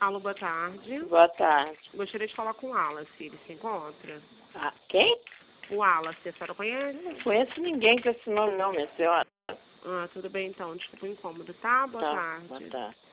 Alô, boa tarde. Boa tarde. Gostaria de falar com o Wallace. Ele se encontra? Ah, quem? O Wallace, a senhora conhece? Não conheço ninguém com esse nome não, minha senhora. Ah, tudo bem então. Desculpa o incômodo, tá? Boa Tá, tarde. boa tarde.